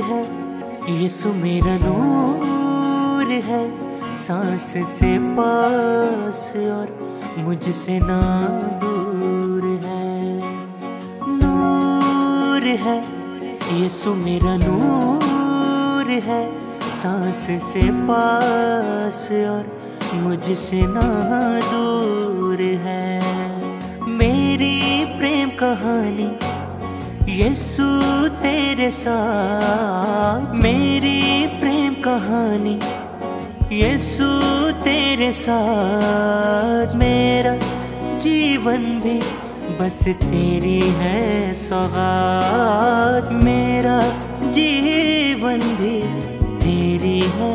है, यीशु मेरा नूर है, सांस से पास और मुझसे ना दूर है। नूर है, यीशु मेरा नूर है, सांस से पास और मुझसे ना दूर है। मेरी प्रेम कहानी यीशु तेरे साथ, मेरी प्रेम कहानी यीशु तेरे साथ। मेरा जीवन भी बस तेरी है सौगात, मेरा जीवन भी तेरी है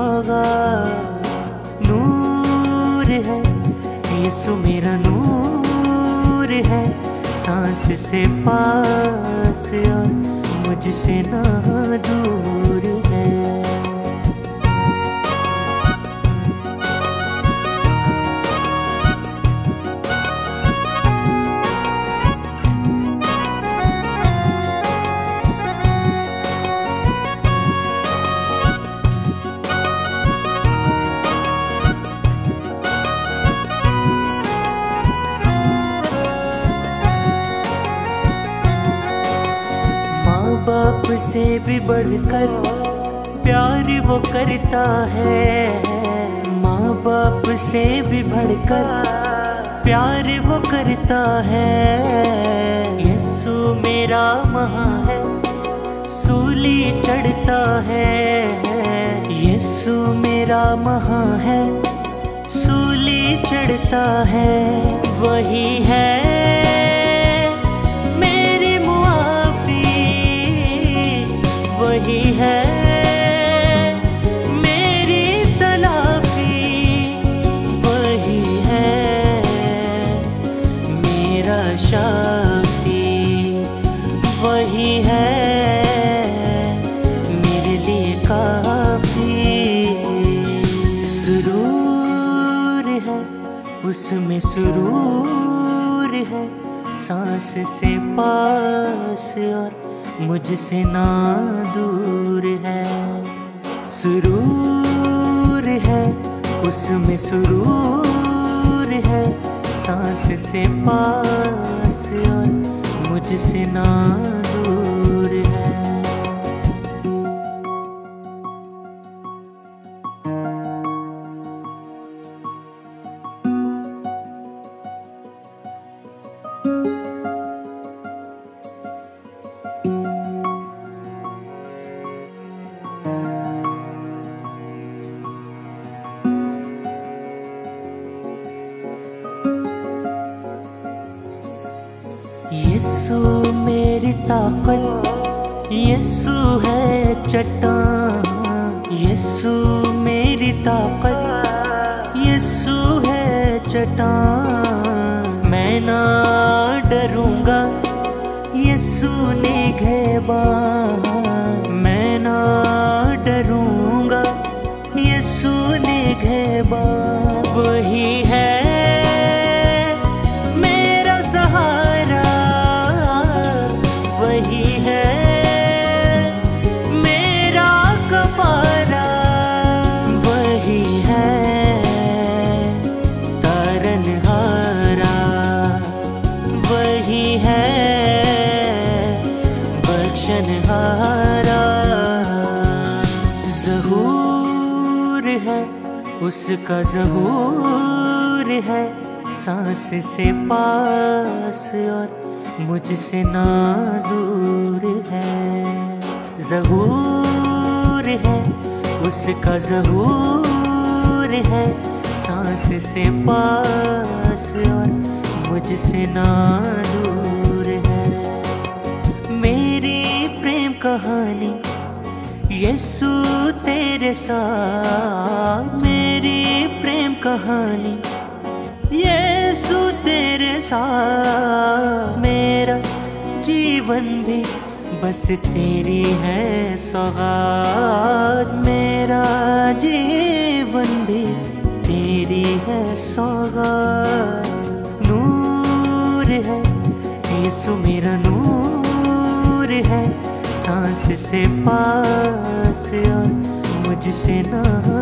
सौगात। नूर है, यीशु मेरा नूर है, सांस से पास और मुझसे ना दूर है। बाप से भी बढ़कर प्यार वो करता है, माँ बाप से भी बढ़कर प्यार वो करता है। यीशु मेरा महान है, सूली चढ़ता है। यीशु मेरा महान है, सूली चढ़ता है। वही है वही है मेरी तलाफी, वही है मेरा शाफी, वही है मेरे लिए काफी। सुरूर है उसमें सुरूर है, सांस से पास और मुझसे ना दूर है। सुरूर है उसमें सुरूर है, सांस से पास और मुझसे ना दूर है। यीशु मेरी ताकत, यीशु है चट्टान। यीशु मेरी ताकत, यीशु है चट्टान। मैं ना डरूंगा, यीशु निगहबान। मैं ना डरूंगा, यीशु निगहबान। वही है मेरा सहारा, वही है मेरा कफारा। वही है तारनहारा, वही है बख्शनहारा। ज़हूर है उसका ज़हूर है, सांस से पास और मुझसे ना दूर है। ज़हूर है उसका ज़हूर है, सांस से पास और मुझसे ना दूर है। मेरी प्रेम कहानी यीशु तेरे साथ, मेरी प्रेम कहानी यीशु तेरे साथ। मेरा जीवन भी बस तेरी है सौगात, मेरा जीवन भी तेरी है सौगात। नूर है यीशु मेरा नूर है, सांस से पास और मुझसे ना